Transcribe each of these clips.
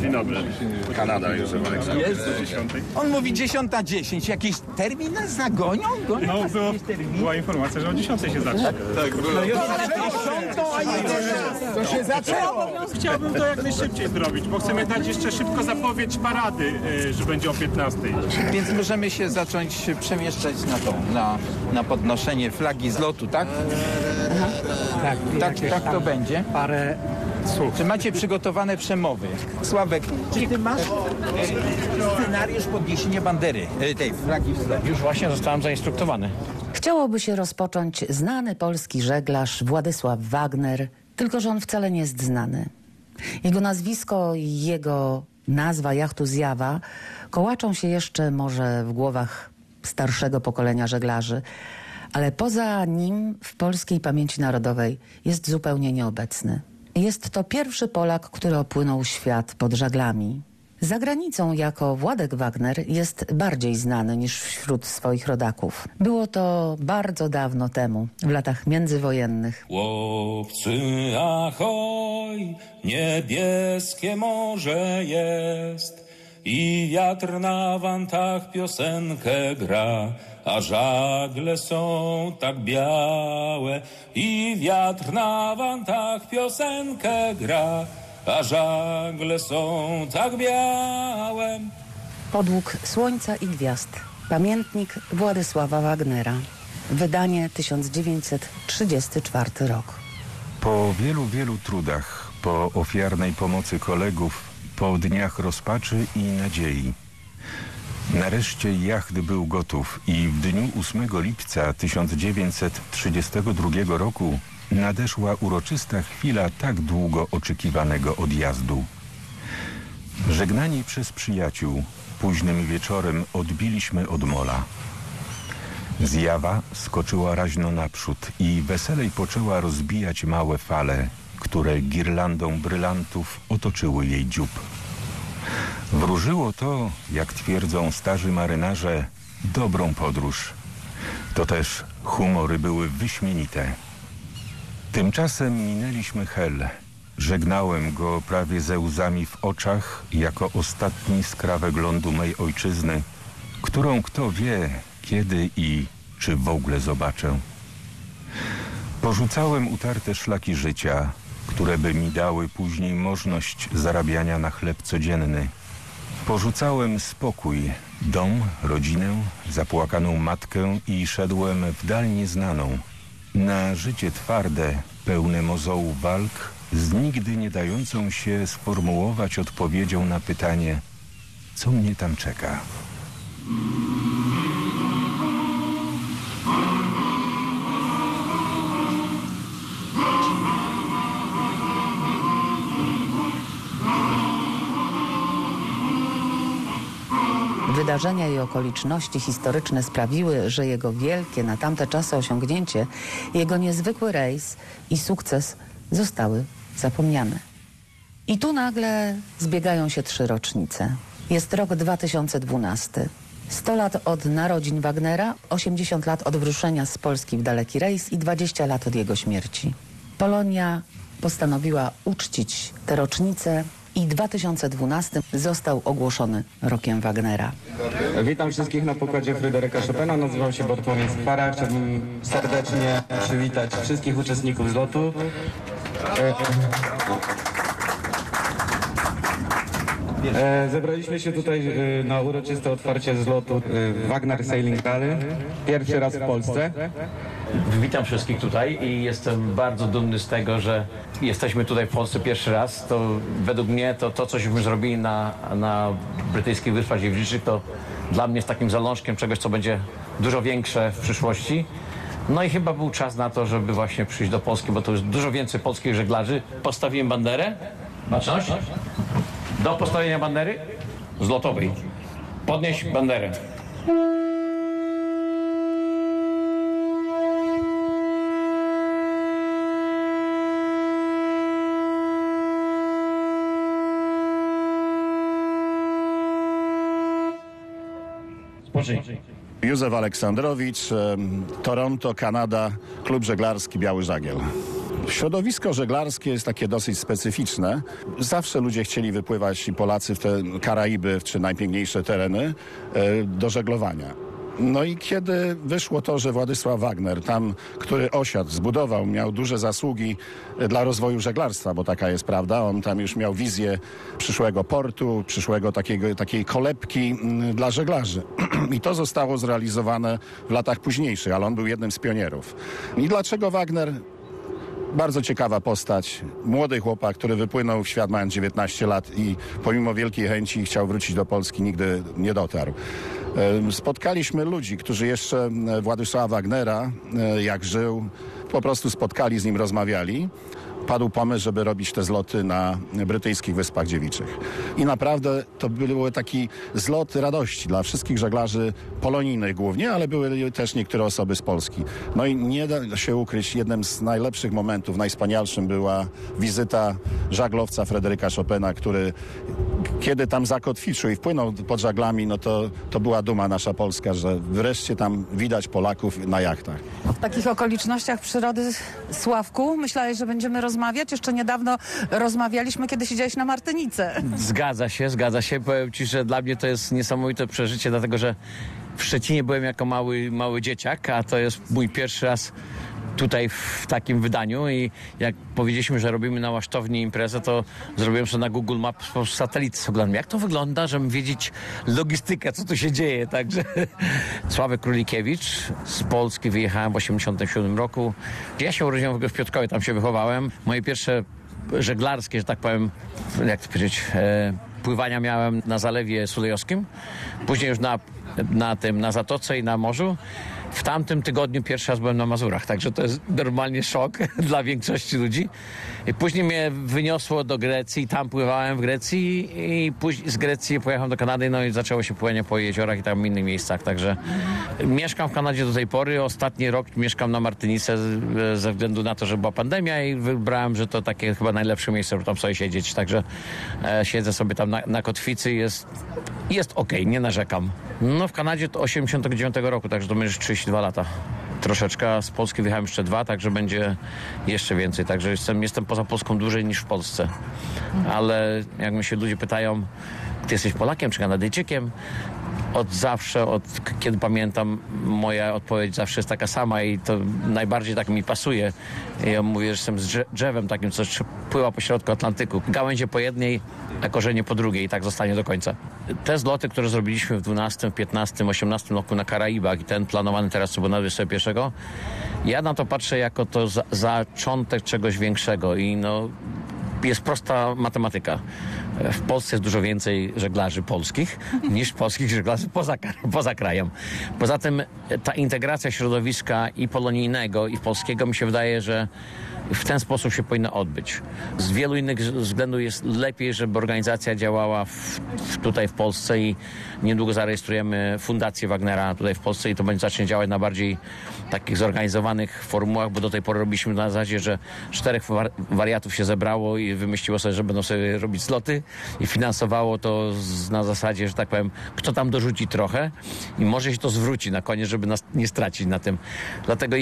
Dzień dobry. Kanada, Józef Aleksander. On mówi 10:10. Jakiś termin nas zagonią? No, była informacja, że o 10 się zacznie. Tak, było. To się zaczęło. Chciałbym to jak najszybciej zrobić, bo chcemy dać jeszcze szybko zapowiedź parady, że będzie o 15. Więc możemy się zacząć przemieszczać na podnoszenie flagi z lotu, tak? Tak to będzie. Parę słów. Czy macie przygotowane przemowy? Sławek, czy ty masz scenariusz podniesienia bandery, tej flagi w lotu? Już właśnie zostałem zainstruktowany. Chciałoby się rozpocząć znany polski żeglarz Władysław Wagner, tylko że on wcale nie jest znany. Jego nazwisko i jego nazwa jachtu Zjawa kołaczą się jeszcze może w głowach starszego pokolenia żeglarzy, ale poza nim w polskiej pamięci narodowej jest zupełnie nieobecny. Jest to pierwszy Polak, który opłynął świat pod żaglami. Za granicą jako Władek Wagner jest bardziej znany niż wśród swoich rodaków. Było to bardzo dawno temu, w latach międzywojennych. Chłopcy, ahoj, niebieskie morze jest i wiatr na wantach piosenkę gra, a żagle są tak białe i wiatr na wantach piosenkę gra, a żagle są tak białe. Podług Słońca i Gwiazd. Pamiętnik Władysława Wagnera. Wydanie 1934 rok. Po wielu trudach, po ofiarnej pomocy kolegów, po dniach rozpaczy i nadziei, nareszcie jacht był gotów i w dniu 8 lipca 1932 roku nadeszła uroczysta chwila tak długo oczekiwanego odjazdu. Żegnani przez przyjaciół, późnym wieczorem odbiliśmy od mola. Zjawa skoczyła raźno naprzód i weselej poczęła rozbijać małe fale, które girlandą brylantów otoczyły jej dziób. Wróżyło to, jak twierdzą starzy marynarze, dobrą podróż. To też humory były wyśmienite. Tymczasem minęliśmy Hel. Żegnałem go prawie ze łzami w oczach jako ostatni skrawek lądu mej ojczyzny, którą kto wie, kiedy i czy w ogóle zobaczę. Porzucałem utarte szlaki życia, które by mi dały później możliwość zarabiania na chleb codzienny. Porzucałem spokój, dom, rodzinę, zapłakaną matkę i szedłem w dal nieznaną, na życie twarde, pełne mozołów walk, z nigdy nie dającą się sformułować odpowiedzią na pytanie, co mnie tam czeka. Wydarzenia i okoliczności historyczne sprawiły, że jego wielkie na tamte czasy osiągnięcie, jego niezwykły rejs i sukces zostały zapomniane. I tu nagle zbiegają się 3 rocznice. Jest rok 2012. 100 lat od narodzin Wagnera, 80 lat od wyruszenia z Polski w daleki rejs i 20 lat od jego śmierci. Polonia postanowiła uczcić te rocznice i 2012 został ogłoszony rokiem Wagnera. Witam wszystkich na pokładzie Fryderyka Chopina. Nazywam się Bartłomiej Skwara. Chciałbym serdecznie przywitać wszystkich uczestników zlotu. Zebraliśmy się tutaj na uroczyste otwarcie zlotu Wagner Sailing Rally. Pierwszy raz w Polsce. Witam wszystkich tutaj i jestem bardzo dumny z tego, że jesteśmy tutaj w Polsce pierwszy raz. To według mnie to cośmy zrobili na brytyjskich Wyspach Dziewczynczych, to dla mnie jest takim zalążkiem czegoś, co będzie dużo większe w przyszłości. No i chyba był czas na to, żeby właśnie przyjść do Polski, bo to jest dużo więcej polskich żeglarzy. Postawiłem banderę. Baczność. Do postawienia bandery zlotowej. Podnieś banderę. Józef Aleksandrowicz, Toronto, Kanada, klub żeglarski Biały Żagiel. Środowisko żeglarskie jest takie dosyć specyficzne. Zawsze ludzie chcieli wypływać, i Polacy, w te Karaiby, czy najpiękniejsze tereny do żeglowania. No i kiedy wyszło to, że Władysław Wagner, tam, który osiadł, zbudował, miał duże zasługi dla żeglarstwa, bo taka jest prawda, on tam już miał wizję przyszłego portu, takiej kolebki dla żeglarzy. I to zostało zrealizowane w latach późniejszych, ale on był jednym z pionierów. I dlaczego Wagner? Bardzo ciekawa postać. Młody chłopak, który wypłynął w świat mając 19 lat i pomimo wielkiej chęci chciał wrócić do Polski, nigdy nie dotarł. Spotkaliśmy ludzi, którzy jeszcze Władysława Wagnera, jak żył, po prostu spotkali z nim, rozmawiali. Padł pomysł, żeby robić te zloty na brytyjskich Wyspach Dziewiczych. I naprawdę to był taki zlot radości dla wszystkich żeglarzy polonijnych głównie, ale były też niektóre osoby z Polski. No i nie da się ukryć, jednym z najlepszych momentów, najwspanialszym była wizyta żaglowca Fryderyka Chopina, który kiedy tam zakotwiczył i wpłynął pod żaglami, no to była duma nasza polska, że wreszcie tam widać Polaków na jachtach. W takich okolicznościach przyrody, Sławku, myślałeś, że będziemy rozmawiać? Jeszcze niedawno rozmawialiśmy, kiedy siedziałeś na Martynice. Zgadza się. Powiem ci, że dla mnie to jest niesamowite przeżycie, dlatego że w Szczecinie byłem jako mały dzieciak, a to jest mój pierwszy raz tutaj w takim wydaniu i jak powiedzieliśmy, że robimy na Łasztowni imprezę, to zrobiłem sobie na Google Maps po satelity z oglądem. Jak to wygląda, żeby wiedzieć logistykę, co tu się dzieje. Także Sławek Królikiewicz, z Polski wyjechałem w 1987 roku. Ja się urodziłem w Piotrkowie, tam się wychowałem. Moje pierwsze żeglarskie, że tak powiem, jak to powiedzieć, pływania miałem na Zalewie Sulejowskim, później już na Zatoce i na morzu. W tamtym tygodniu pierwszy raz byłem na Mazurach, także to jest normalnie szok dla większości ludzi. I później mnie wyniosło do Grecji, tam pływałem w Grecji i później z Grecji pojechałem do Kanady, no i zaczęło się pływanie po jeziorach i tam innych miejscach, także mieszkam w Kanadzie do tej pory. Ostatni rok mieszkam na Martynice ze względu na to, że była pandemia i wybrałem, że to takie chyba najlepsze miejsce, żeby tam sobie siedzieć, także siedzę sobie tam na kotwicy, jest okej, nie narzekam. No w Kanadzie to 89 roku, także to już 32 lata. Troszeczkę, a z Polski wyjechałem jeszcze 2, także będzie jeszcze więcej. Także jestem poza Polską dłużej niż w Polsce. Ale jak mnie się ludzie pytają, ty jesteś Polakiem czy Kanadyjczykiem? Od zawsze, kiedy pamiętam, moja odpowiedź zawsze jest taka sama i to najbardziej tak mi pasuje. Ja mówię, że jestem z drzewem takim, co pływa po środku Atlantyku. Gałęzie po jednej, a korzenie po drugiej i tak zostanie do końca. Te zloty, które zrobiliśmy w 12, 15, 18 roku na Karaibach i ten planowany teraz, co był na 21, ja na to patrzę jako to zaczątek czegoś większego i no jest prosta matematyka. W Polsce jest dużo więcej żeglarzy polskich niż polskich żeglarzy poza krajem. Poza tym ta integracja środowiska i polonijnego, i polskiego mi się wydaje, że w ten sposób się powinno odbyć. Z wielu innych względów jest lepiej, żeby organizacja działała tutaj w Polsce i niedługo zarejestrujemy Fundację Wagnera tutaj w Polsce i to będzie zacznie działać na bardziej takich zorganizowanych formułach, bo do tej pory robiliśmy na zasadzie, że 4 wariatów się zebrało i wymyśliło sobie, że będą sobie robić zloty i finansowało to na zasadzie, że tak powiem, kto tam dorzuci trochę i może się to zwróci na koniec, żeby nas nie stracić na tym. Dlatego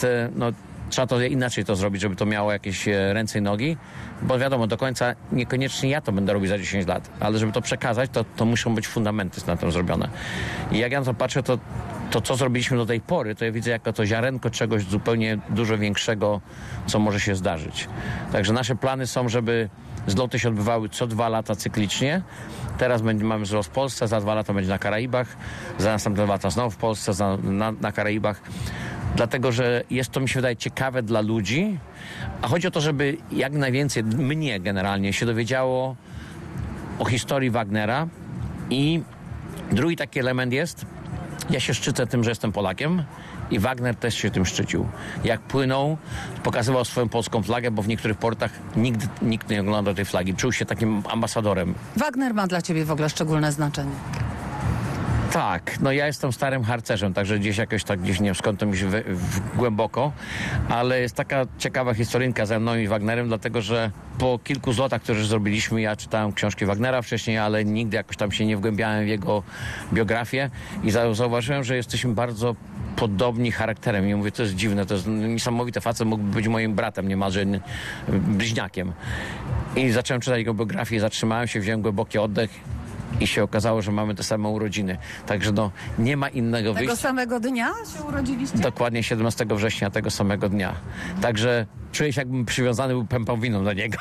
trzeba to inaczej to zrobić, żeby to miało jakieś ręce i nogi, bo wiadomo, do końca niekoniecznie ja to będę robić za 10 lat, ale żeby to przekazać, to muszą być fundamenty na tym zrobione. I jak ja na to patrzę, to co zrobiliśmy do tej pory, to ja widzę jako to ziarenko czegoś zupełnie dużo większego, co może się zdarzyć. Także nasze plany są, żeby zloty się odbywały co 2 lata cyklicznie. Teraz mamy zlot w Polsce, za 2 lata będzie na Karaibach, za następne 2 lata znowu w Polsce, na Karaibach. Dlatego, że jest to, mi się wydaje, ciekawe dla ludzi, a chodzi o to, żeby jak najwięcej, mnie generalnie, się dowiedziało o historii Wagnera. I drugi taki element jest, ja się szczycę tym, że jestem Polakiem i Wagner też się tym szczycił. Jak płynął, pokazywał swoją polską flagę, bo w niektórych portach nikt nie oglądał tej flagi. Czuł się takim ambasadorem. Wagner ma dla ciebie w ogóle szczególne znaczenie. Tak, no ja jestem starym harcerzem, także gdzieś nie wiem skąd to mi się głęboko, ale jest taka ciekawa historynka ze mną i Wagnerem, dlatego że po kilku zlotach, które już zrobiliśmy, ja czytałem książki Wagnera wcześniej, ale nigdy jakoś tam się nie wgłębiałem w jego biografię i zauważyłem, że jesteśmy bardzo podobni charakterem. I mówię, to jest dziwne, to jest niesamowite. Facet mógłby być moim bratem, niemalże bliźniakiem. I zacząłem czytać jego biografię, zatrzymałem się, wziąłem głęboki oddech i się okazało, że mamy te same urodziny. Także no, nie ma innego wyjścia. Tego samego dnia się urodziliście? Dokładnie 17 września tego samego dnia. Także czuję się, jakbym przywiązany był pępowiną do niego.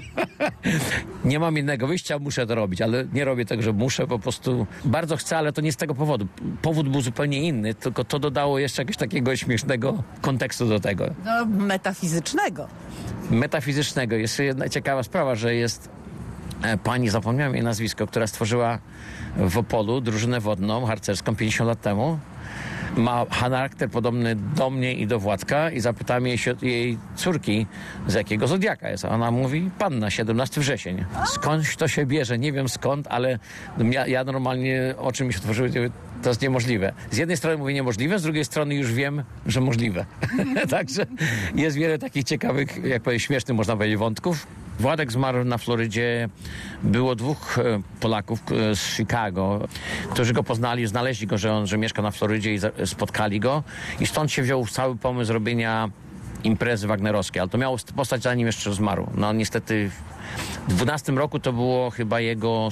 Nie mam innego wyjścia, muszę to robić, ale nie robię tego, że muszę, po prostu bardzo chcę, ale to nie z tego powodu. Powód był zupełnie inny, tylko to dodało jeszcze jakiegoś takiego śmiesznego kontekstu do tego. No, metafizycznego. Metafizycznego. Jest jedna ciekawa sprawa, że jest pani, zapomniałem jej nazwisko, która stworzyła w Opolu drużynę wodną, harcerską 50 lat temu. Ma charakter podobny do mnie i do Władka i zapytałem jej córki, z jakiego zodiaka jest. A ona mówi, panna, 17 wrzesień. Skądś to się bierze, nie wiem skąd, ale ja normalnie oczy mi się otworzyły, to jest niemożliwe. Z jednej strony mówię niemożliwe, z drugiej strony już wiem, że możliwe. Także jest wiele takich ciekawych, jak powiem, śmiesznych, można powiedzieć, wątków. Władek zmarł na Florydzie. Było 2 Polaków z Chicago, którzy go poznali, znaleźli go, że mieszka na Florydzie i spotkali go. I stąd się wziął cały pomysł robienia imprezy wagnerowskiej, ale to miało postać zanim jeszcze zmarł. No niestety w 12 roku to było chyba jego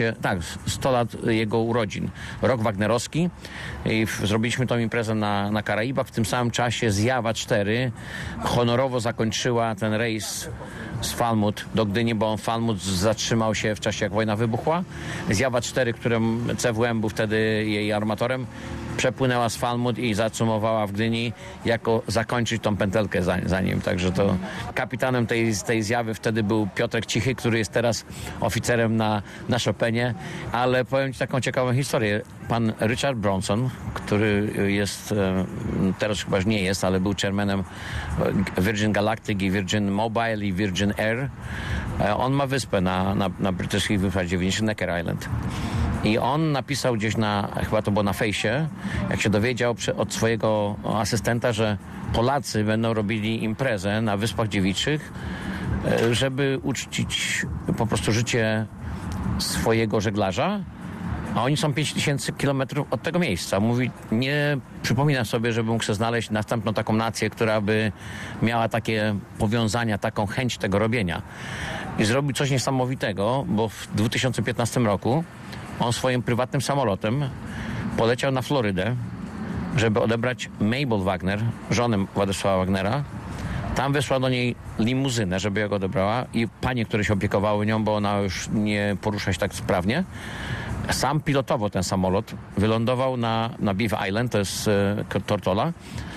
100 lat jego urodzin. Rok wagnerowski i zrobiliśmy tą imprezę na Karaibach. W tym samym czasie Zjawa 4 honorowo zakończyła ten rejs z Falmouth do Gdyni, bo Falmouth zatrzymał się w czasie, jak wojna wybuchła. Zjawa 4, którym CWM był wtedy jej armatorem, przepłynęła z Falmouth i zacumowała w Gdyni, jako zakończyć tą pętelkę za nim. Także to kapitanem tej zjawy wtedy był Piotrek Cichy, który jest teraz oficerem na Chopinie. Ale powiem ci taką ciekawą historię. Pan Richard Branson, który jest, teraz chyba już nie jest, ale był chairmanem Virgin Galactic i Virgin Mobile i Virgin Air. On ma wyspę na brytyjskich wyspach, Necker Island. I on napisał gdzieś chyba to było na fejsie, jak się dowiedział od swojego asystenta, że Polacy będą robili imprezę na Wyspach Dziewiczych, żeby uczcić po prostu życie swojego żeglarza, a oni są 5000 kilometrów od tego miejsca. Mówi, nie przypominam sobie, żeby mógł sobie znaleźć następną taką nację, która by miała takie powiązania, taką chęć tego robienia. I zrobił coś niesamowitego, bo w 2015 roku on swoim prywatnym samolotem poleciał na Florydę, żeby odebrać Mabel Wagner, żonę Władysława Wagnera. Tam wysłał do niej limuzynę, żeby ją odebrała i panie, które się opiekowały nią, bo ona już nie porusza się tak sprawnie. Sam pilotował ten samolot, wylądował na Beef Island, to jest Tortola,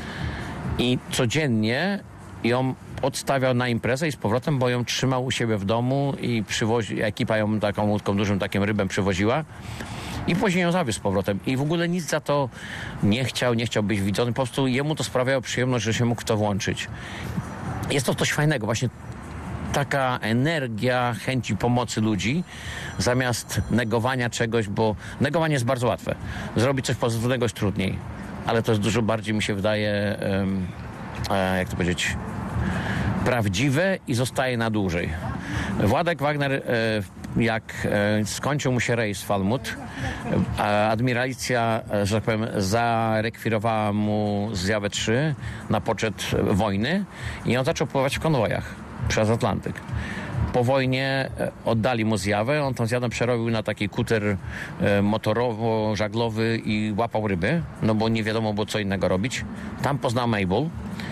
i codziennie ją odstawiał na imprezę i z powrotem, bo ją trzymał u siebie w domu i ekipa ją taką łódką, dużym takim rybem przywoziła i później ją zawiózł z powrotem. I w ogóle nic za to nie chciał być widzony, po prostu jemu to sprawiało przyjemność, że się mógł w to włączyć. Jest to coś fajnego, właśnie taka energia chęci pomocy ludzi, zamiast negowania czegoś, bo negowanie jest bardzo łatwe. Zrobić coś pozytywnego jest trudniej, ale to jest dużo bardziej, mi się wydaje, jak to powiedzieć, prawdziwe i zostaje na dłużej. Władek Wagner, jak skończył mu się rejs w Falmouth, admiralicja, że tak powiem, zarekwirowała mu Zjawę 3 na poczet wojny i on zaczął pływać w konwojach przez Atlantyk. Po wojnie oddali mu Zjawę, on tą Zjawę przerobił na taki kuter motorowo-żaglowy i łapał ryby, no bo nie wiadomo było co innego robić. Tam poznał Mabel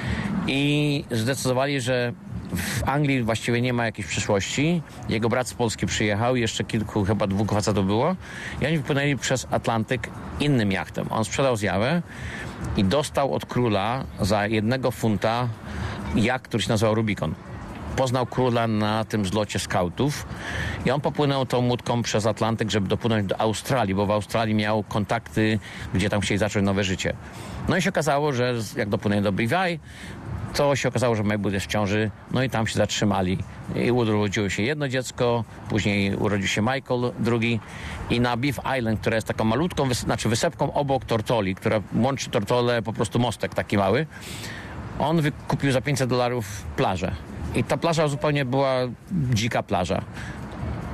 i zdecydowali, że w Anglii właściwie nie ma jakiejś przyszłości. Jego brat z Polski przyjechał, jeszcze chyba 2 facetów było i oni wypłynęli przez Atlantyk innym jachtem. On sprzedał Zjawę i dostał od króla za 1 funta jacht, który się nazywał Rubicon. Poznał króla na tym zlocie skautów i on popłynął tą łódką przez Atlantyk, żeby dopłynąć do Australii, bo w Australii miał kontakty, gdzie tam chcieli zacząć nowe życie. No i się okazało, że jak dopłynęli do Brivay, to się okazało, że Mabel jest w ciąży, no i tam się zatrzymali. I urodziło się jedno dziecko, później urodził się Michael, drugi. I na Beef Island, która jest taką malutką, wysepką obok Tortoli, która łączy Tortolę, po prostu mostek taki mały, on wykupił za $500 plażę. I ta plaża zupełnie była dzika plaża.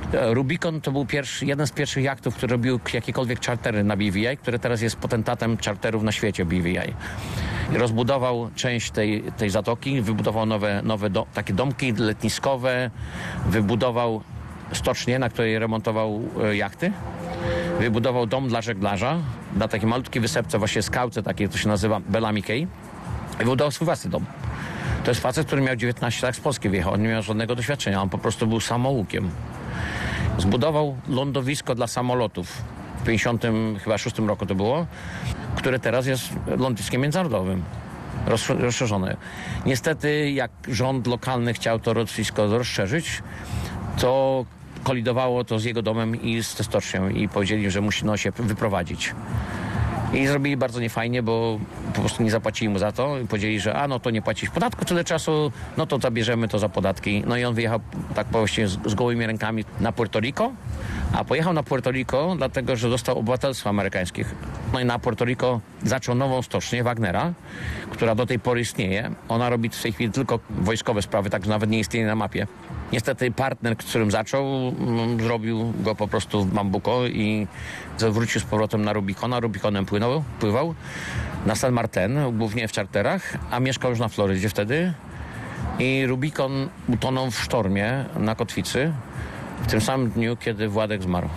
Rubicon to był jeden z pierwszych jachtów, który robił jakiekolwiek czartery na BVI, który teraz jest potentatem czarterów na świecie BVI. Rozbudował część tej zatoki, wybudował nowe takie domki letniskowe, wybudował stocznię, na której remontował jachty, wybudował dom dla żeglarza, na takie malutkie wysepce, właśnie skałce takie, to się nazywa Bellamy Cay, i wybudował swój własny dom. To jest facet, który miał 19 lat, z Polski wyjechał, on nie miał żadnego doświadczenia, on po prostu był samoukiem. Zbudował lądowisko dla samolotów w 56 roku to było, które teraz jest lądiskiem międzynarodowym, rozszerzone. Niestety, jak rząd lokalny chciał to lotnisko rozszerzyć, to kolidowało to z jego domem i z stocznią i powiedzieli, że musi się wyprowadzić. I zrobili bardzo niefajnie, bo po prostu nie zapłacili mu za to i powiedzieli, że no to nie płacić podatku tyle czasu, no to zabierzemy to za podatki. No i on wyjechał tak właśnie z gołymi rękami na Puerto Rico, a pojechał na Puerto Rico dlatego, że dostał obywatelstwo amerykańskie. No i na Puerto Rico zaczął nową stocznię Wagnera, która do tej pory istnieje. Ona robi w tej chwili tylko wojskowe sprawy, także nawet nie istnieje na mapie. Niestety partner, z którym zaczął, zrobił go po prostu w bambuko i wrócił z powrotem na Rubicona. Rubikonem pływał na San Martin, głównie w czarterach, a mieszkał już na Florydzie wtedy. I Rubicon utonął w sztormie na kotwicy w tym samym dniu, kiedy Władek zmarł.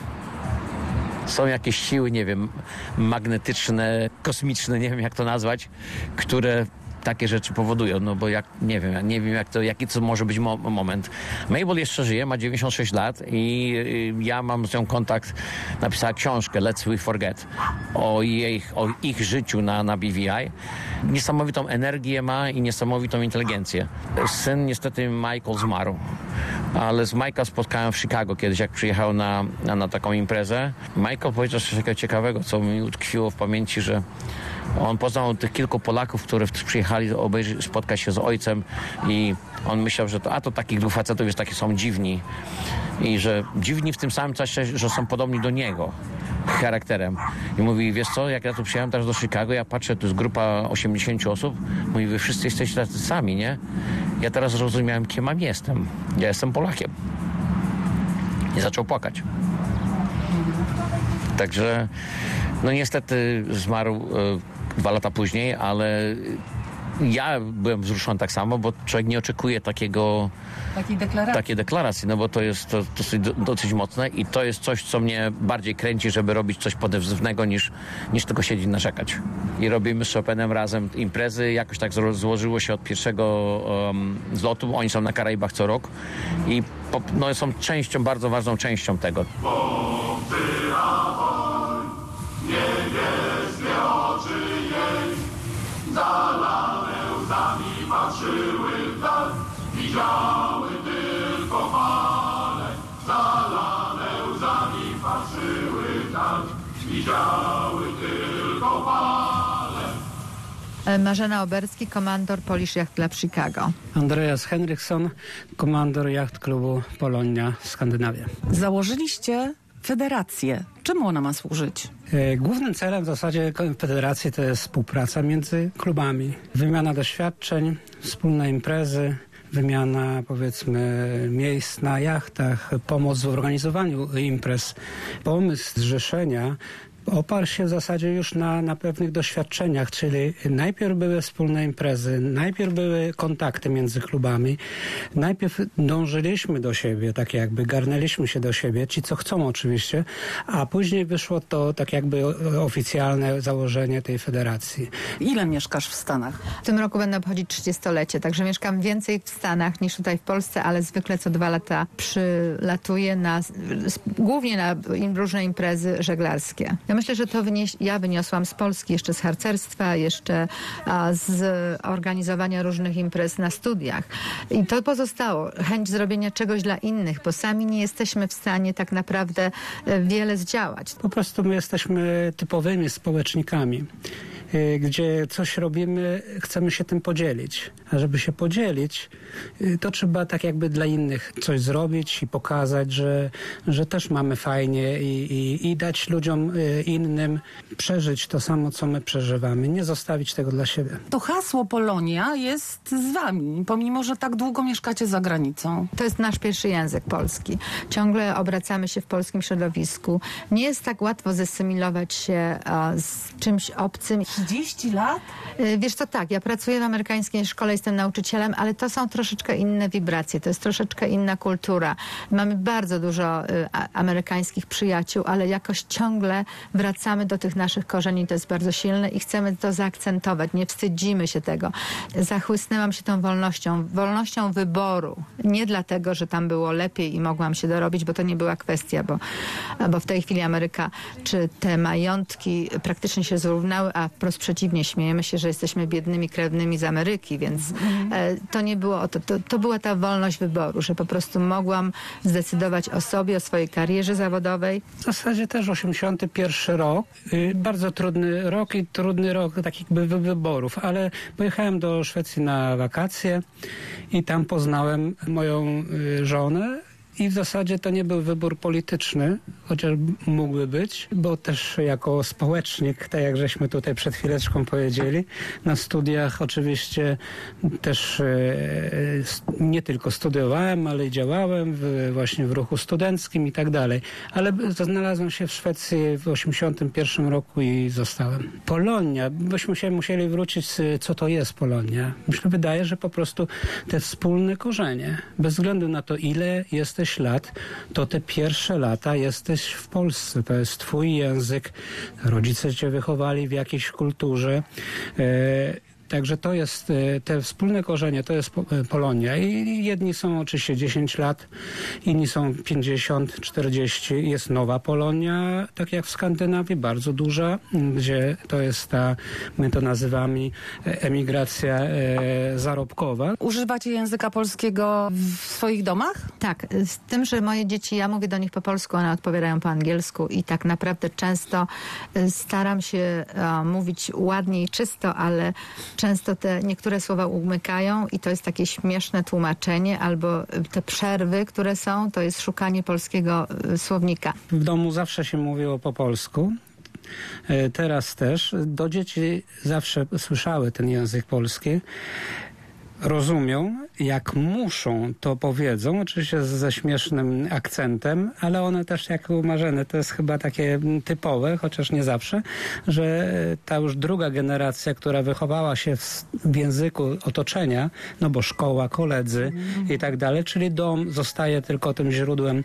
Są jakieś siły, nie wiem, magnetyczne, kosmiczne, nie wiem jak to nazwać, które takie rzeczy powodują, no bo nie wiem jaki to może być moment. Mabel jeszcze żyje, ma 96 lat i ja mam z nią kontakt, napisała książkę Let's We Forget o ich życiu na BVI. Niesamowitą energię ma i niesamowitą inteligencję. Syn niestety Michael zmarł, ale z Mike'a spotkałem w Chicago kiedyś, jak przyjechał na taką imprezę. Michael powiedział coś takiego ciekawego, co mi utkwiło w pamięci, że on poznał tych kilku Polaków, którzy przyjechali spotkać się z ojcem i on myślał, że to takich dwóch facetów jest takie są dziwni i że dziwni w tym samym czasie, że są podobni do niego charakterem. I mówi, wiesz co, jak ja tu przyjechałem teraz do Chicago, ja patrzę, to jest grupa 80 osób, mówi, wy wszyscy jesteście tacy sami, nie? Ja teraz zrozumiałem, kim jestem. Ja jestem Polakiem. I zaczął płakać. Także, no niestety zmarł 2 lata później, ale ja byłem wzruszony tak samo, bo człowiek nie oczekuje takiej deklaracji, no bo to jest dosyć mocne i to jest coś, co mnie bardziej kręci, żeby robić coś pozytywnego niż tylko siedzieć i narzekać. I robimy z Chopinem razem imprezy, jakoś tak złożyło się od pierwszego zlotu, oni są na Karaibach co rok i są bardzo ważną częścią tego. Niebieskie oczy jej zalane łzami patrzyły w dal, widziały tylko fale. Zalane łzami patrzyły w dal, widziały tylko fale. Marzena Oberski, komandor Polish Yacht Club Chicago. Andreas Henriksson, komandor Yacht Klubu Polonia Skandynawia. Założyliście federację. Czemu ona ma służyć? Głównym celem w zasadzie federacji to jest współpraca między klubami. Wymiana doświadczeń, wspólne imprezy, wymiana powiedzmy miejsc na jachtach, pomoc w organizowaniu imprez. Pomysł zrzeszenia oparł się w zasadzie już na pewnych doświadczeniach, czyli najpierw były wspólne imprezy, najpierw były kontakty między klubami, najpierw dążyliśmy do siebie, tak jakby garnęliśmy się do siebie, ci co chcą oczywiście, a później wyszło to tak jakby oficjalne założenie tej federacji. Ile mieszkasz w Stanach? W tym roku będę obchodzić 30-lecie, także mieszkam więcej w Stanach niż tutaj w Polsce, ale zwykle co 2 lata przylatuję głównie na różne imprezy żeglarskie. Ja myślę, że to ja wyniosłam z Polski, jeszcze z harcerstwa, jeszcze z organizowania różnych imprez na studiach. I to pozostało. Chęć zrobienia czegoś dla innych, bo sami nie jesteśmy w stanie tak naprawdę wiele zdziałać. Po prostu my jesteśmy typowymi społecznikami. gdzie coś robimy, chcemy się tym podzielić. A żeby się podzielić, to trzeba tak jakby dla innych coś zrobić i pokazać, że też mamy fajnie i dać ludziom innym przeżyć to samo, co my przeżywamy. Nie zostawić tego dla siebie. To hasło Polonia jest z wami, pomimo że tak długo mieszkacie za granicą. To jest nasz pierwszy język polski. Ciągle obracamy się w polskim środowisku. Nie jest tak łatwo zasymilować się z czymś obcym. 30 lat? Wiesz co, tak, ja pracuję w amerykańskiej szkole, jestem nauczycielem, ale to są troszeczkę inne wibracje, to jest troszeczkę inna kultura. Mamy bardzo dużo amerykańskich przyjaciół, ale jakoś ciągle wracamy do tych naszych korzeni, to jest bardzo silne i chcemy to zaakcentować, nie wstydzimy się tego. Zachłysnęłam się tą wolnością wyboru. Nie dlatego, że tam było lepiej i mogłam się dorobić, bo to nie była kwestia, bo w tej chwili Ameryka, czy te majątki praktycznie się zrównały, a wprost przeciwnie, śmiejemy się, że jesteśmy biednymi krewnymi z Ameryki, więc to nie było o to. To była ta wolność wyboru, że po prostu mogłam zdecydować o sobie, o swojej karierze zawodowej. W zasadzie też 81 rok. Bardzo trudny rok i trudny rok takich wyborów, ale pojechałem do Szwecji na wakacje i tam poznałem moją żonę. I w zasadzie to nie był wybór polityczny, chociaż mógłby być, bo też jako społecznik, tak jak żeśmy tutaj przed chwileczką powiedzieli, na studiach oczywiście też nie tylko studiowałem, ale i działałem właśnie w ruchu studenckim i tak dalej. Ale znalazłem się w Szwecji w 81 roku i zostałem. Polonia, byśmy się musieli wrócić, co to jest Polonia. Myślę, wydaje, że po prostu te wspólne korzenie, bez względu na to, ile jesteś lat, to te pierwsze lata jesteś w Polsce. To jest twój język. Rodzice cię wychowali w jakiejś kulturze. Także to jest, te wspólne korzenie, to jest Polonia. I jedni są oczywiście 10 lat, inni są 50, 40. Jest nowa Polonia, tak jak w Skandynawii, bardzo duża, gdzie to jest ta, my to nazywamy emigracja zarobkowa. Używacie języka polskiego w swoich domach? Tak, z tym, że moje dzieci, ja mówię do nich po polsku, one odpowiadają po angielsku i tak naprawdę często staram się mówić ładnie i czysto, ale często te niektóre słowa umykają i to jest takie śmieszne tłumaczenie, albo te przerwy, które są, to jest szukanie polskiego słownika. W domu zawsze się mówiło po polsku. Teraz też. Do dzieci zawsze słyszały ten język polski. Rozumią, jak muszą, to powiedzą, oczywiście ze śmiesznym akcentem, ale one też jak u Marzeny, to jest chyba takie typowe, chociaż nie zawsze, że ta już druga generacja, która wychowała się w języku otoczenia, no bo szkoła, koledzy i tak dalej, czyli dom zostaje tylko tym źródłem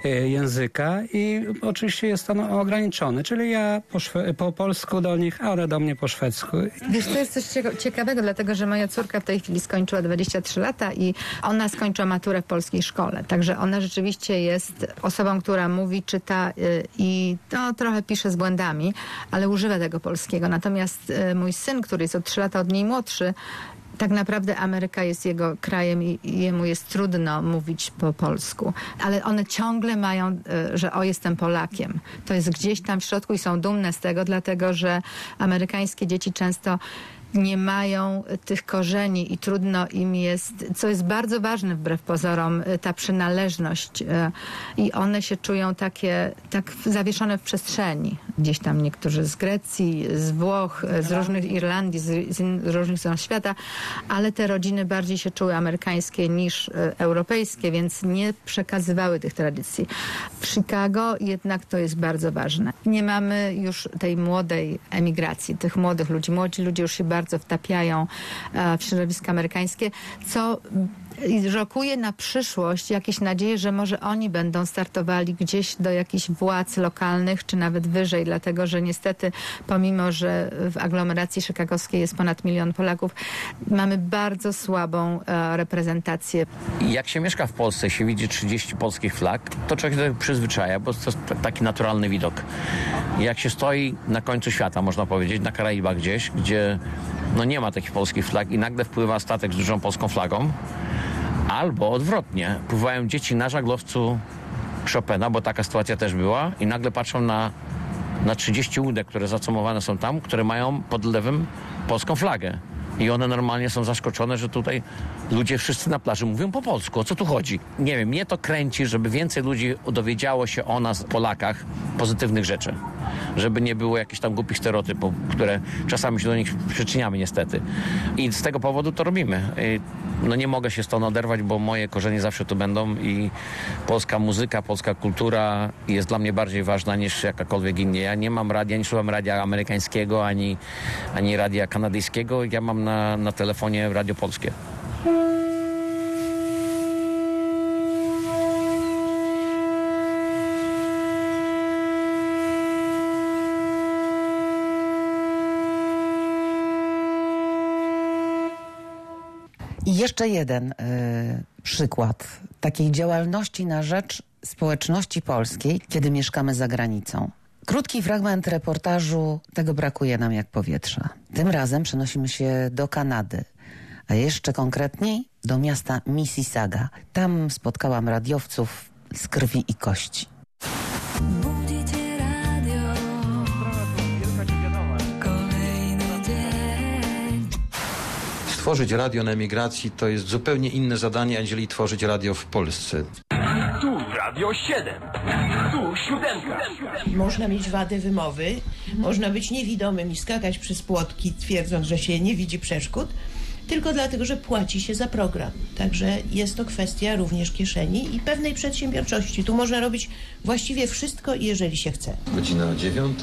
języka i oczywiście jest on ograniczony, czyli ja po polsku do nich, a one do mnie po szwedzku. Wiesz, to jest coś ciekawego, dlatego że moja córka w tej chwili skończyła 23 lata i ona skończyła maturę w polskiej szkole. Także ona rzeczywiście jest osobą, która mówi, czyta i to trochę pisze z błędami, ale używa tego polskiego. Natomiast mój syn, który jest o 3 lata od niej młodszy, tak naprawdę Ameryka jest jego krajem i jemu jest trudno mówić po polsku. Ale one ciągle mają, że jestem Polakiem. To jest gdzieś tam w środku i są dumne z tego, dlatego że amerykańskie dzieci często nie mają tych korzeni i trudno im jest, co jest bardzo ważne wbrew pozorom, ta przynależność i one się czują tak zawieszone w przestrzeni. Gdzieś tam niektórzy z Grecji, z Włoch, z różnych Irlandii, z różnych stron świata, ale te rodziny bardziej się czuły amerykańskie niż europejskie, więc nie przekazywały tych tradycji. W Chicago jednak to jest bardzo ważne. Nie mamy już tej młodej emigracji, tych młodych ludzi. Młodzi ludzie już się bardzo wtapiają w środowisko amerykańskie, co rokuje na przyszłość jakieś nadzieje, że może oni będą startowali gdzieś do jakichś władz lokalnych, czy nawet wyżej, dlatego że niestety, pomimo że w aglomeracji chicagowskiej jest ponad 1 milion Polaków, mamy bardzo słabą reprezentację. Jak się mieszka w Polsce, się widzi 30 polskich flag, to człowiek się przyzwyczaja, bo to jest taki naturalny widok. Jak się stoi na końcu świata, można powiedzieć, na Karaibach gdzieś, gdzie nie ma takich polskich flag i nagle wpływa statek z dużą polską flagą, albo odwrotnie, pływają dzieci na żaglowcu Chopina, bo taka sytuacja też była i nagle patrzą na na 30 łódek, które zacumowane są tam, które mają pod lewym polską flagę. I one normalnie są zaskoczone, że tutaj ludzie wszyscy na plaży mówią po polsku. O co tu chodzi? Nie wiem, mnie to kręci, żeby więcej ludzi dowiedziało się o nas, Polakach, pozytywnych rzeczy. Żeby nie było jakichś tam głupich stereotypów, które czasami się do nich przyczyniamy niestety. I z tego powodu to robimy. No nie mogę się stąd oderwać, bo moje korzenie zawsze tu będą i polska muzyka, polska kultura jest dla mnie bardziej ważna niż jakakolwiek inna. Ja nie mam radia, nie słucham radia amerykańskiego, ani radia kanadyjskiego. Ja mam na telefonie radio polskie. I jeszcze jeden przykład takiej działalności na rzecz społeczności polskiej, kiedy mieszkamy za granicą. Krótki fragment reportażu Tego brakuje nam jak powietrza. Tym razem przenosimy się do Kanady, a jeszcze konkretniej do miasta Mississauga. Tam spotkałam radiowców z krwi i kości. Tworzyć radio na emigracji to jest zupełnie inne zadanie, aniżeli tworzyć radio w Polsce. Tu Radio 7, tu 7. Można mieć wadę wymowy, można być niewidomym i skakać przez płotki, twierdząc, że się nie widzi przeszkód, tylko dlatego, że płaci się za program. Także jest to kwestia również kieszeni i pewnej przedsiębiorczości. Tu można robić właściwie wszystko, jeżeli się chce. Godzina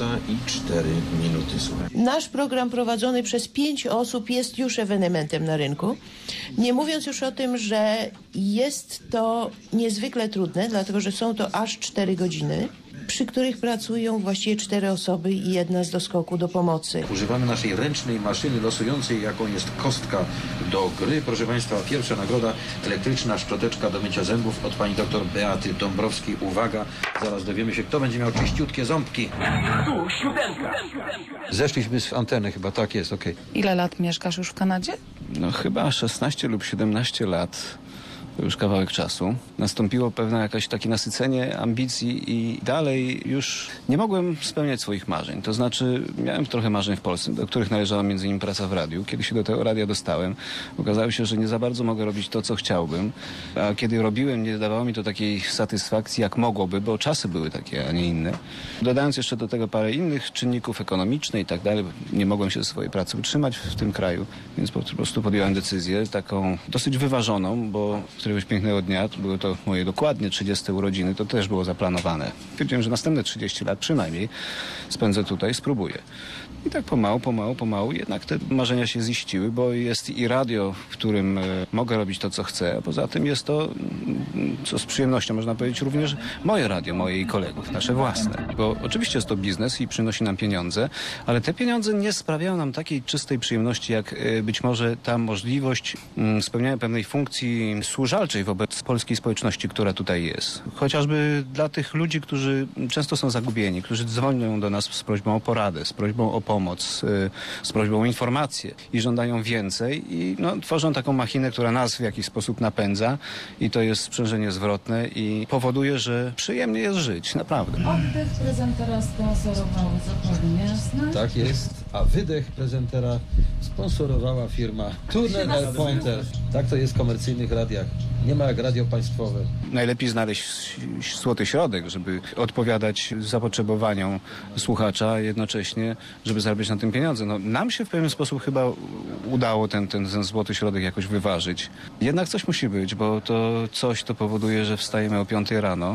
9:04. Słuchaj. Nasz program prowadzony przez 5 osób jest już ewenementem na rynku. Nie mówiąc już o tym, że jest to niezwykle trudne, dlatego że są to aż 4 godziny, przy których pracują właściwie 4 osoby i jedna z doskoku do pomocy. Używamy naszej ręcznej maszyny losującej, jaką jest kostka do gry. Proszę Państwa, pierwsza nagroda, elektryczna szczoteczka do mycia zębów od pani doktor Beaty Dąbrowskiej. Uwaga, zaraz dowiemy się, kto będzie miał czyściutkie ząbki. Tu 7. Zeszliśmy z anteny chyba, tak jest, okej. Ile lat mieszkasz już w Kanadzie? No chyba 16 lub 17 lat. To już kawałek czasu. Nastąpiło pewne jakieś takie nasycenie ambicji i dalej już nie mogłem spełniać swoich marzeń. To znaczy miałem trochę marzeń w Polsce, do których należała między innymi praca w radiu. Kiedy się do tego radia dostałem, okazało się, że nie za bardzo mogę robić to, co chciałbym. A kiedy robiłem, nie dawało mi to takiej satysfakcji, jak mogłoby, bo czasy były takie, a nie inne. Dodając jeszcze do tego parę innych czynników ekonomicznych i tak dalej, nie mogłem się ze swojej pracy utrzymać w tym kraju, więc po prostu podjąłem decyzję taką dosyć wyważoną, bo któregoś pięknego dnia, były to moje dokładnie 30 urodziny, to też było zaplanowane. Wiedziałem, że następne 30 lat przynajmniej spędzę tutaj, spróbuję. I tak pomału, jednak te marzenia się ziściły, bo jest i radio, w którym mogę robić to, co chcę, a poza tym jest to, co z przyjemnością można powiedzieć, również moje radio, moje i kolegów, nasze własne. Bo oczywiście jest to biznes i przynosi nam pieniądze, ale te pieniądze nie sprawiają nam takiej czystej przyjemności, jak być może ta możliwość spełniania pewnej funkcji służalczej wobec polskiej społeczności, która tutaj jest. Chociażby dla tych ludzi, którzy często są zagubieni, którzy dzwonią do nas z prośbą o poradę, z prośbą o pomoc, z prośbą o informacje i żądają więcej i tworzą taką machinę, która nas w jakiś sposób napędza i to jest sprzężenie zwrotne i powoduje, że przyjemnie jest żyć, naprawdę. Oddech prezentera sponsorował Zakłady Miasta. Tak jest, a wydech prezentera sponsorowała firma Turner & Pointer. Tak to jest w komercyjnych radiach. Nie ma jak radio państwowe. Najlepiej znaleźć złoty środek, żeby odpowiadać zapotrzebowaniom słuchacza, jednocześnie, żeby zarabiać na tym pieniądze. Nam się w pewien sposób chyba udało ten złoty środek jakoś wyważyć. Jednak coś musi być, bo to coś to powoduje, że wstajemy o 5 rano,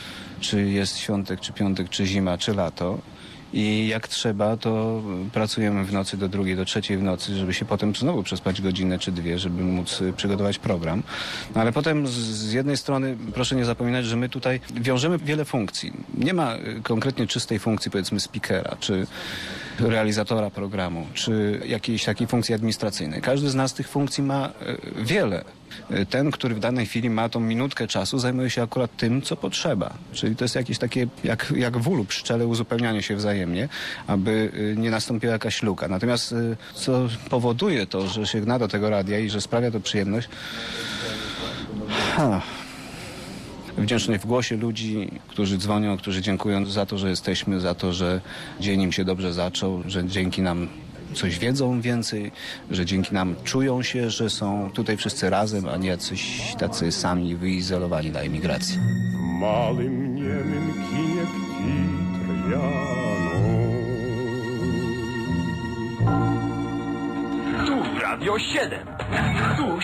czy jest świątek, czy piątek, czy zima, czy lato. I jak trzeba, to pracujemy w nocy do 2, do 3 w nocy, żeby się potem znowu przespać godzinę czy 2, żeby móc przygotować program. No ale potem z jednej strony proszę nie zapominać, że my tutaj wiążemy wiele funkcji. Nie ma konkretnie czystej funkcji, powiedzmy, speakera, czy realizatora programu, czy jakiejś takiej funkcji administracyjnej. Każdy z nas tych funkcji ma wiele. Ten, który w danej chwili ma tą minutkę czasu, zajmuje się akurat tym, co potrzeba. Czyli to jest jakieś takie, jak w ulu pszczele, uzupełnianie się wzajemnie, aby nie nastąpiła jakaś luka. Natomiast co powoduje to, że się gna do tego radia i że sprawia to przyjemność, wdzięczność w głosie ludzi, którzy dzwonią, którzy dziękują za to, że jesteśmy, za to, że dzień im się dobrze zaczął, że dzięki nam coś wiedzą więcej, że dzięki nam czują się, że są tutaj wszyscy razem, a nie jacyś tacy sami wyizolowani na emigracji. W malym niemym kinie Tu Radio 7. Tu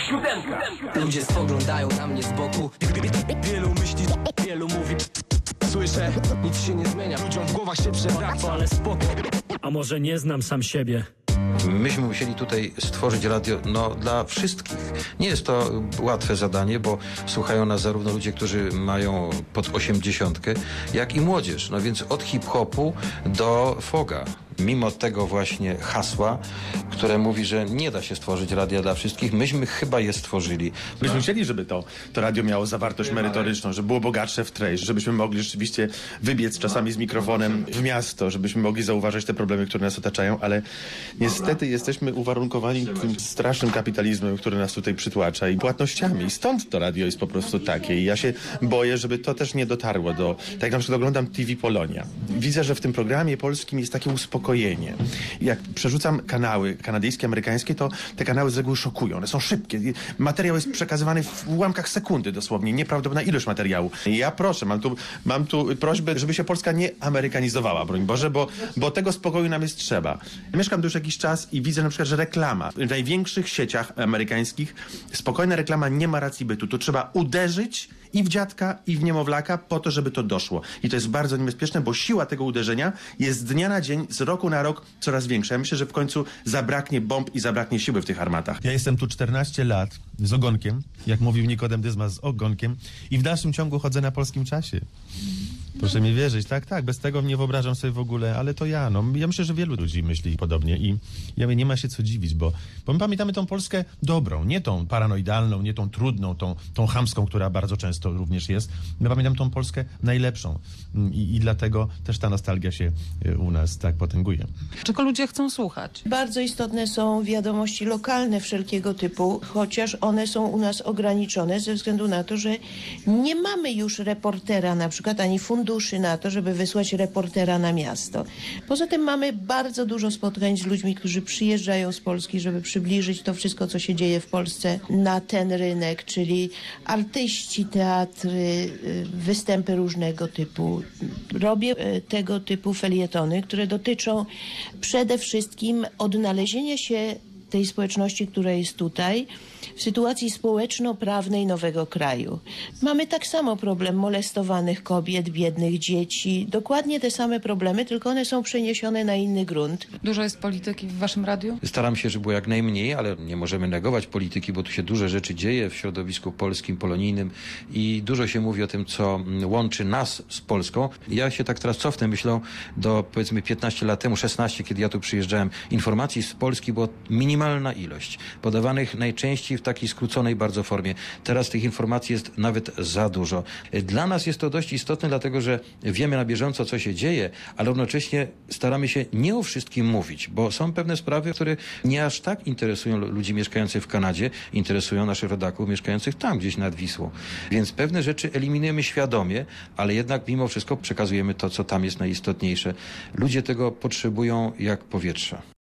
7. Ludzie spoglądają na mnie z boku. Wielu myśli, wielu mówi. Słyszę, nic się nie zmienia. Ludziom w głowach się przewraca, ale spoko. A może nie znam sam siebie? Myśmy musieli tutaj stworzyć radio dla wszystkich. Nie jest to łatwe zadanie, bo słuchają nas zarówno ludzie, którzy mają pod 80, jak i młodzież. No więc od hip-hopu do foga. Mimo tego właśnie hasła, które mówi, że nie da się stworzyć radia dla wszystkich, myśmy chyba je stworzyli. Myśmy chcieli, żeby to radio miało zawartość merytoryczną, żeby było bogatsze w treść, żebyśmy mogli rzeczywiście wybiec czasami z mikrofonem w miasto, żebyśmy mogli zauważyć te problemy, które nas otaczają, ale niestety jesteśmy uwarunkowani tym strasznym kapitalizmem, który nas tutaj przytłacza i płatnościami. I stąd to radio jest po prostu takie. I ja się boję, żeby to też nie dotarło do... Tak jak na przykład oglądam TV Polonia. Widzę, że w tym programie polskim jest takie uspokojenie. Jak przerzucam kanały kanadyjskie, amerykańskie, to te kanały z reguły szokują. One są szybkie. Materiał jest przekazywany w ułamkach sekundy dosłownie. Nieprawdopodobna ilość materiału. I ja proszę, mam tu prośbę, żeby się Polska nie amerykanizowała, broń Boże, bo tego spokoju nam jest trzeba. Mieszkam tu już jakiś czas i widzę na przykład, że reklama w największych sieciach amerykańskich, spokojna reklama nie ma racji bytu. Tu trzeba uderzyć i w dziadka, i w niemowlaka po to, żeby to doszło. I to jest bardzo niebezpieczne, bo siła tego uderzenia jest z dnia na dzień, z roku na rok coraz większa. Ja myślę, że w końcu zabraknie bomb i zabraknie siły w tych armatach. Ja jestem tu 14 lat z ogonkiem, jak mówił Nikodem Dyzma, z ogonkiem i w dalszym ciągu chodzę na polskim czasie. Proszę mi wierzyć, tak, bez tego nie wyobrażam sobie w ogóle, ale to ja, ja myślę, że wielu ludzi myśli podobnie i ja mówię, nie ma się co dziwić, bo my pamiętamy tą Polskę dobrą, nie tą paranoidalną, nie tą trudną, tą chamską, która bardzo często również jest. My pamiętamy tą Polskę najlepszą i dlatego też ta nostalgia się u nas tak potęguje. Czego ludzie chcą słuchać? Bardzo istotne są wiadomości lokalne wszelkiego typu, chociaż one są u nas ograniczone ze względu na to, że nie mamy już reportera na przykład, ani funduszy na to, żeby wysłać reportera na miasto. Poza tym mamy bardzo dużo spotkań z ludźmi, którzy przyjeżdżają z Polski, żeby przybliżyć to wszystko, co się dzieje w Polsce na ten rynek, czyli artyści, teatry, występy różnego typu. Robię tego typu felietony, które dotyczą przede wszystkim odnalezienia się tej społeczności, która jest tutaj, w sytuacji społeczno-prawnej nowego kraju. Mamy tak samo problem molestowanych kobiet, biednych dzieci. Dokładnie te same problemy, tylko one są przeniesione na inny grunt. Dużo jest polityki w waszym radiu? Staram się, żeby było jak najmniej, ale nie możemy negować polityki, bo tu się duże rzeczy dzieje w środowisku polskim, polonijnym i dużo się mówi o tym, co łączy nas z Polską. Ja się tak teraz cofnę myślą do powiedzmy 15 lat temu, 16, kiedy ja tu przyjeżdżałem. Informacji z Polski była minimalna ilość, podawanych najczęściej w takiej skróconej bardzo formie. Teraz tych informacji jest nawet za dużo. Dla nas jest to dość istotne, dlatego że wiemy na bieżąco, co się dzieje, ale równocześnie staramy się nie o wszystkim mówić, bo są pewne sprawy, które nie aż tak interesują ludzi mieszkających w Kanadzie, interesują naszych rodaków mieszkających tam, gdzieś nad Wisłą. Więc pewne rzeczy eliminujemy świadomie, ale jednak mimo wszystko przekazujemy to, co tam jest najistotniejsze. Ludzie tego potrzebują jak powietrza.